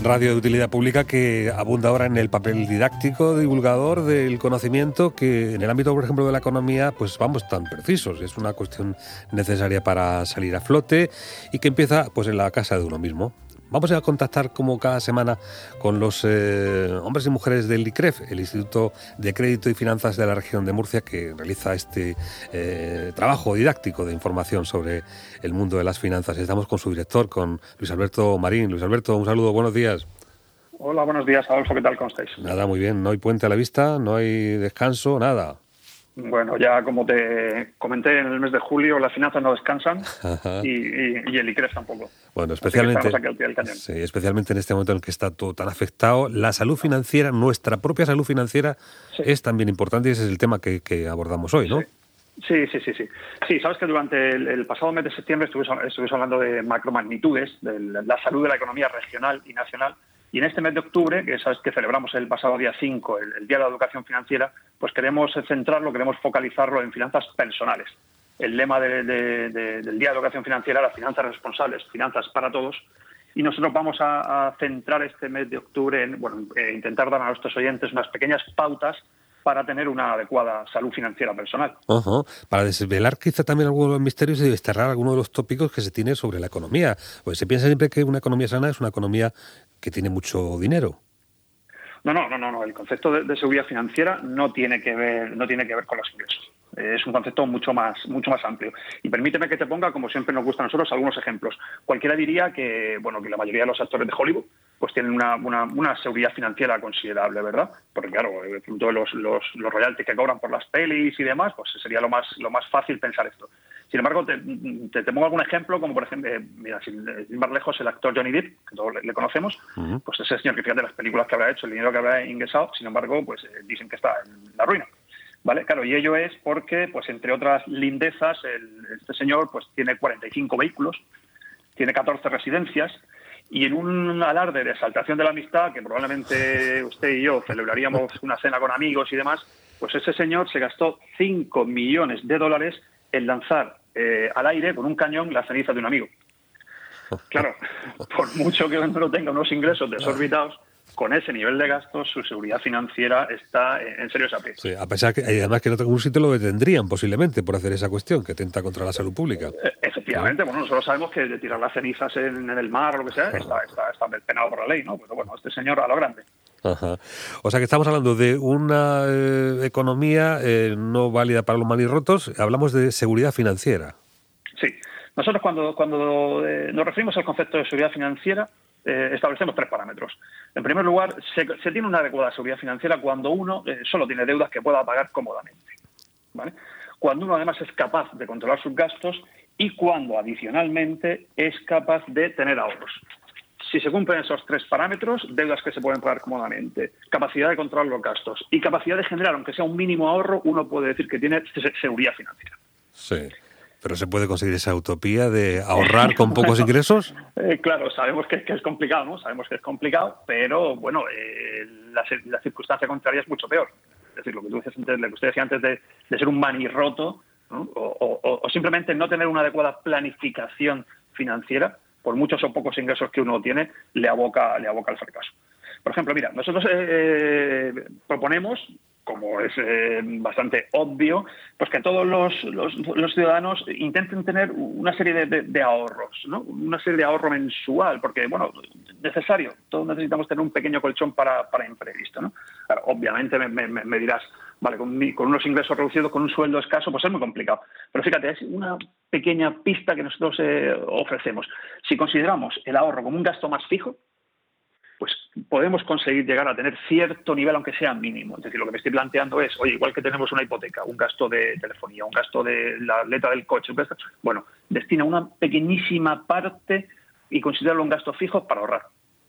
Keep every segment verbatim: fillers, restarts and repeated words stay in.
radio de utilidad pública que abunda ahora en el papel didáctico, divulgador del conocimiento, que en el ámbito, por ejemplo, de la economía, pues vamos tan precisos. Es una cuestión necesaria para salir a flote y que empieza pues en la casa de uno mismo. Vamos a contactar como cada semana con los eh, hombres y mujeres del I C R E F, el Instituto de Crédito y Finanzas de la Región de Murcia, que realiza este eh, trabajo didáctico de información sobre el mundo de las finanzas. Estamos con su director, con Luis Alberto Marín. Luis Alberto, un saludo, buenos días. Hola, buenos días, Adolfo, ¿qué tal? ¿Cómo estáis? Nada, muy bien, no hay puente a la vista, no hay descanso, nada. Bueno, ya como te comenté en el mes de julio, las finanzas no descansan y, y, y el I C R E F tampoco. Bueno, especialmente, aquí al pie del cañón. Sí, especialmente en este momento en el que está todo tan afectado. La salud financiera, nuestra propia salud financiera, sí, es también importante y ese es el tema que, que abordamos hoy, ¿no? Sí. Sí, sí, sí, sí. Sí, sabes que durante el, el pasado mes de septiembre estuvimos, estuvimos hablando de macromagnitudes, de la salud de la economía regional y nacional, y en este mes de octubre, que sabes que celebramos el pasado día cinco, el, el Día de la Educación Financiera, pues queremos centrarlo, queremos focalizarlo en finanzas personales. El lema de, de, de, del Día de la Educación Financiera era finanzas responsables, finanzas para todos, y nosotros vamos a, a centrar este mes de octubre en bueno, eh, intentar dar a nuestros oyentes unas pequeñas pautas para tener una adecuada salud financiera personal. Uh-huh. Para desvelar quizá también algunos de los misterios y desterrar algunos de los tópicos que se tiene sobre la economía. Pues se piensa siempre que una economía sana es una economía que tiene mucho dinero. No, no, no, no, no. El concepto de, de seguridad financiera no tiene que ver, no tiene que ver con los ingresos. Es un concepto mucho más, mucho más amplio. Y permíteme que te ponga, como siempre nos gusta a nosotros, algunos ejemplos. Cualquiera diría que, bueno, que la mayoría de los actores de Hollywood pues tienen una, una, una seguridad financiera considerable, ¿verdad? Porque claro, todos los, los, los royalties que cobran por las pelis y demás, pues sería lo más, lo más fácil pensar esto. Sin embargo, te, te, te pongo algún ejemplo, como por ejemplo, eh, mira, sin ir más lejos, el actor Johnny Depp, que todos le, le conocemos, uh-huh. pues ese señor que fíjate las películas que habrá hecho, el dinero que habrá ingresado, sin embargo, pues eh, dicen que está en la ruina. ¿Vale? Claro, y ello es porque, pues entre otras lindezas, el, este señor pues tiene cuarenta y cinco vehículos, tiene catorce residencias, y en un alarde de exaltación de la amistad, que probablemente usted y yo celebraríamos una cena con amigos y demás, pues ese señor se gastó cinco millones de dólares en lanzar eh, al aire con un cañón la ceniza de un amigo. Claro, por mucho que uno tenga unos ingresos desorbitados, con ese nivel de gastos, su seguridad financiera está en serios aprietos. Sí, a pesar que además que en algún sitio lo detendrían posiblemente por hacer esa cuestión que atenta contra la salud pública. Efectivamente, ¿sí? Bueno, nosotros sabemos que de tirar las cenizas en, en el mar o lo que sea, está, está, está penado por la ley, ¿no? Pero bueno, este señor a lo grande. Ajá. O sea que estamos hablando de una eh, economía eh, no válida para los manirrotos, hablamos de seguridad financiera. Sí, nosotros cuando, cuando eh, nos referimos al concepto de seguridad financiera, Eh, establecemos tres parámetros. En primer lugar, se, se tiene una adecuada seguridad financiera cuando uno eh, solo tiene deudas que pueda pagar cómodamente, ¿vale? Cuando uno además es capaz de controlar sus gastos y cuando adicionalmente es capaz de tener ahorros. Si se cumplen esos tres parámetros, deudas que se pueden pagar cómodamente, capacidad de controlar los gastos y capacidad de generar, aunque sea un mínimo ahorro, uno puede decir que tiene seguridad financiera. Sí. ¿Pero se puede conseguir esa utopía de ahorrar con pocos bueno, ingresos? Eh, claro, sabemos que, que es complicado, ¿no? Sabemos que es complicado, pero, bueno, eh, la, la circunstancia contraria es mucho peor. Es decir, lo que tú decías antes, lo que usted decía antes de, de ser un manirroto, ¿no? o, o, o simplemente no tener una adecuada planificación financiera, por muchos o pocos ingresos que uno tiene, le aboca, le aboca al fracaso. Por ejemplo, mira, nosotros eh, proponemos, como es eh, bastante obvio, pues que todos los, los, los ciudadanos intenten tener una serie de, de, de ahorros, ¿no? Una serie de ahorro mensual, porque, bueno, necesario, todos necesitamos tener un pequeño colchón para, para imprevisto, ¿no? Claro, obviamente me, me, me dirás, vale, con, mi, con unos ingresos reducidos, con un sueldo escaso, pues es muy complicado. Pero fíjate, es una pequeña pista que nosotros eh, ofrecemos. Si consideramos el ahorro como un gasto más fijo, pues podemos conseguir llegar a tener cierto nivel, aunque sea mínimo. Es decir, lo que me estoy planteando es, oye, igual que tenemos una hipoteca, un gasto de telefonía, un gasto de la letra del coche, bueno, destina una pequeñísima parte y considéralo un gasto fijo para ahorrar.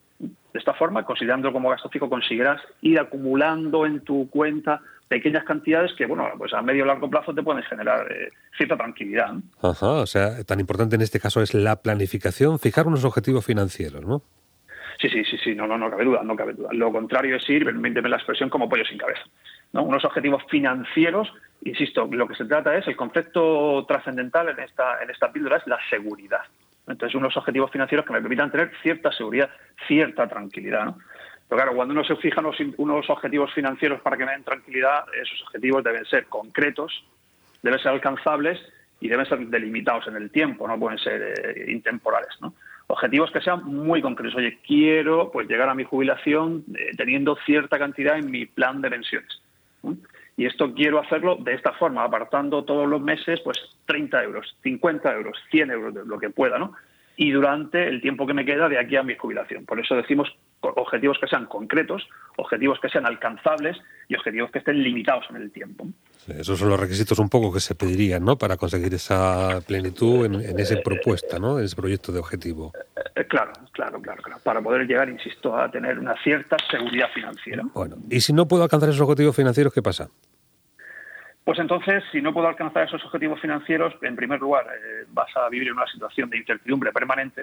De esta forma, considerándolo como gasto fijo, conseguirás ir acumulando en tu cuenta pequeñas cantidades que, bueno, pues a medio o largo plazo te pueden generar eh, cierta tranquilidad, ¿no? Ajá, o sea, tan importante en este caso es la planificación, fijar unos objetivos financieros, ¿no? Sí, sí, sí, sí, no, no, no cabe duda, no cabe duda. Lo contrario es ir, permíteme la expresión, como pollo sin cabeza, ¿no? Unos objetivos financieros, insisto, lo que se trata es, el concepto trascendental en esta, en esta píldora es la seguridad. Entonces, unos objetivos financieros que me permitan tener cierta seguridad, cierta tranquilidad, ¿no? Pero claro, cuando uno se fija unos, unos objetivos financieros para que me den tranquilidad, esos objetivos deben ser concretos, deben ser alcanzables y deben ser delimitados en el tiempo, no pueden ser eh, intemporales, ¿no? Objetivos que sean muy concretos. Oye, quiero pues llegar a mi jubilación eh, teniendo cierta cantidad en mi plan de pensiones, ¿no? Y esto quiero hacerlo de esta forma, apartando todos los meses pues treinta euros, cincuenta euros, cien euros, de lo que pueda, ¿no? Y durante el tiempo que me queda de aquí a mi jubilación. Por eso decimos objetivos que sean concretos, objetivos que sean alcanzables y objetivos que estén limitados en el tiempo. Sí, esos son los requisitos un poco que se pedirían, ¿no?, para conseguir esa plenitud en, en esa propuesta, ¿no?, en ese proyecto de objetivo. Eh, claro, claro, claro, claro. Para poder llegar, insisto, a tener una cierta seguridad financiera. Bueno, y si no puedo alcanzar esos objetivos financieros, ¿qué pasa? Pues entonces, si no puedo alcanzar esos objetivos financieros, en primer lugar, eh, vas a vivir en una situación de incertidumbre permanente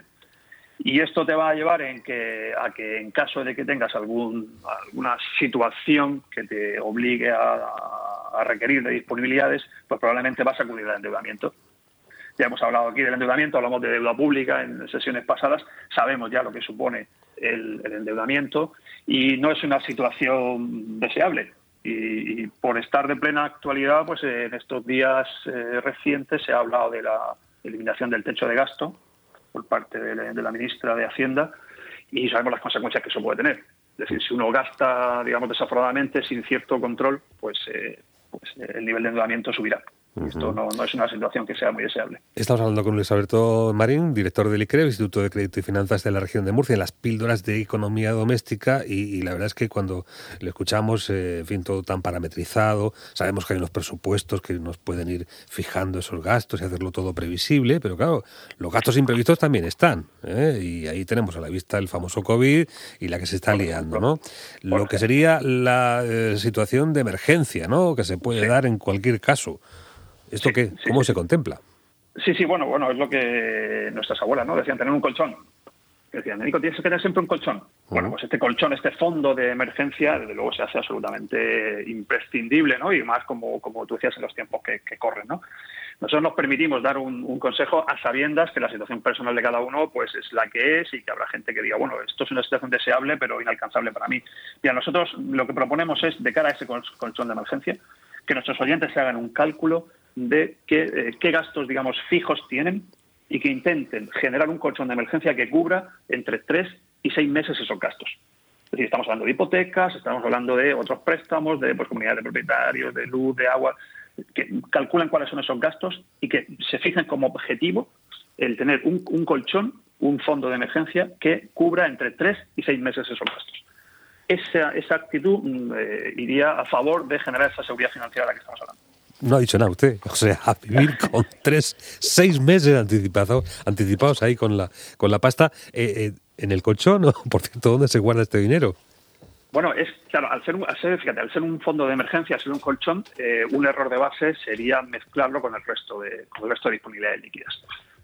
y esto te va a llevar en que, a que en caso de que tengas algún, alguna situación que te obligue a, a requerir de disponibilidades, pues probablemente vas a acudir al endeudamiento. Ya hemos hablado aquí del endeudamiento, hablamos de deuda pública en sesiones pasadas, sabemos ya lo que supone el, el endeudamiento y no es una situación deseable. Y, y por estar de plena actualidad, pues eh, en estos días eh, recientes se ha hablado de la eliminación del techo de gasto por parte de la, de la ministra de Hacienda y sabemos las consecuencias que eso puede tener. Es decir, si uno gasta, digamos, desaforadamente, sin cierto control, pues, eh, pues eh, el nivel de endeudamiento subirá. Uh-huh. Esto no, no es una situación que sea muy deseable. Estamos hablando con Luis Alberto Marín, director del I C R E V, Instituto de Crédito y Finanzas de la región de Murcia, en las píldoras de economía doméstica y, y la verdad es que cuando le escuchamos, eh, en fin, todo tan parametrizado, sabemos que hay unos presupuestos que nos pueden ir fijando esos gastos y hacerlo todo previsible, pero claro, los gastos imprevistos también están, ¿eh? Y ahí tenemos a la vista el famoso COVID y la que se está liando, ¿no? Lo que sería la eh, situación de emergencia, ¿no?, que se puede sí. dar en cualquier caso. ¿Esto sí, qué? Sí, ¿Cómo sí. se contempla? Sí, sí, bueno, bueno, es lo que nuestras abuelas, ¿no?, decían, tener un colchón. Decían, Nico, tienes que tener siempre un colchón. Uh-huh. Bueno, pues este colchón, este fondo de emergencia, desde luego se hace absolutamente imprescindible, ¿no? Y más como, como tú decías en los tiempos que, que corren, ¿no? Nosotros nos permitimos dar un, un consejo a sabiendas que la situación personal de cada uno pues es la que es y que habrá gente que diga, bueno, esto es una situación deseable pero inalcanzable para mí. Mira, nosotros lo que proponemos es, de cara a ese colchón de emergencia, que nuestros oyentes se hagan un cálculo de qué, eh, qué gastos, digamos, fijos tienen y que intenten generar un colchón de emergencia que cubra entre tres y seis meses esos gastos. Es decir, estamos hablando de hipotecas, estamos hablando de otros préstamos, de pues, comunidades de propietarios, de luz, de agua, que calculen cuáles son esos gastos y que se fijen como objetivo el tener un, un colchón, un fondo de emergencia que cubra entre tres y seis meses esos gastos. Esa, esa actitud eh, iría a favor de generar esa seguridad financiera de la que estamos hablando. No ha dicho nada usted, o sea, a vivir con tres, seis meses anticipados, anticipados ahí con la con la pasta eh, eh, en el colchón, ¿no? Por cierto, ¿dónde se guarda este dinero? Bueno, es claro, al ser, al ser, fíjate, al ser un fondo de emergencia, al ser un colchón, eh, un error de base sería mezclarlo con el resto de, con el resto de disponibilidades líquidas,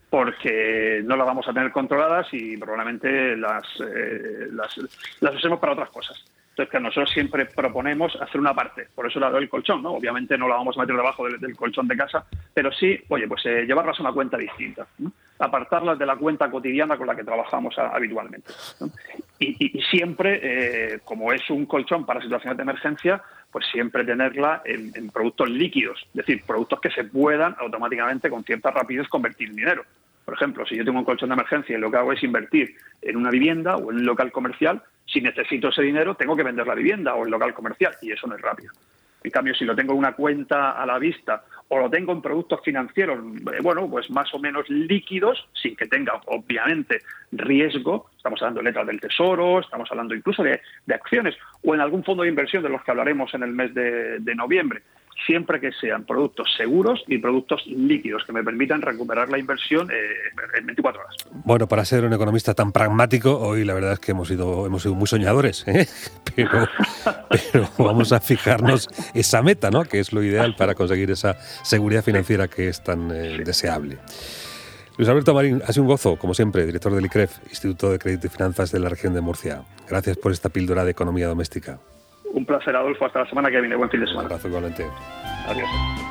porque no las vamos a tener controladas y probablemente las, eh, las, las usemos para otras cosas. Entonces, que nosotros siempre proponemos hacer una parte, por eso la doy el colchón, ¿no? Obviamente no la vamos a meter debajo del, del colchón de casa, pero sí, oye, pues eh, llevarlas a una cuenta distinta, ¿no? Apartarlas de la cuenta cotidiana con la que trabajamos a, habitualmente, ¿no? Y, y, y siempre, eh, como es un colchón para situaciones de emergencia, pues siempre tenerla en, en productos líquidos, es decir, productos que se puedan automáticamente con cierta rapidez convertir en dinero. Por ejemplo, si yo tengo un colchón de emergencia y lo que hago es invertir en una vivienda o en un local comercial, si necesito ese dinero tengo que vender la vivienda o el local comercial y eso no es rápido. En cambio, si lo tengo en una cuenta a la vista o lo tengo en productos financieros, eh, bueno, pues más o menos líquidos, sin que tenga, obviamente, riesgo, estamos hablando de letras del Tesoro, estamos hablando incluso de, de acciones o en algún fondo de inversión de los que hablaremos en el mes de, de noviembre, siempre que sean productos seguros y productos líquidos que me permitan recuperar la inversión eh, en veinticuatro horas. Bueno, para ser un economista tan pragmático, hoy la verdad es que hemos sido, hemos sido muy soñadores, ¿eh? pero, pero vamos a fijarnos esa meta, ¿no?, que es lo ideal para conseguir esa seguridad financiera que es tan eh, sí. deseable. Luis Alberto Marín, ha sido un gozo, como siempre, director del I C R E V, Instituto de Crédito y Finanzas de la región de Murcia. Gracias por esta píldora de economía doméstica. Un placer, Adolfo. Hasta la semana que viene. Buen fin de semana. Un abrazo igualmente. Adiós.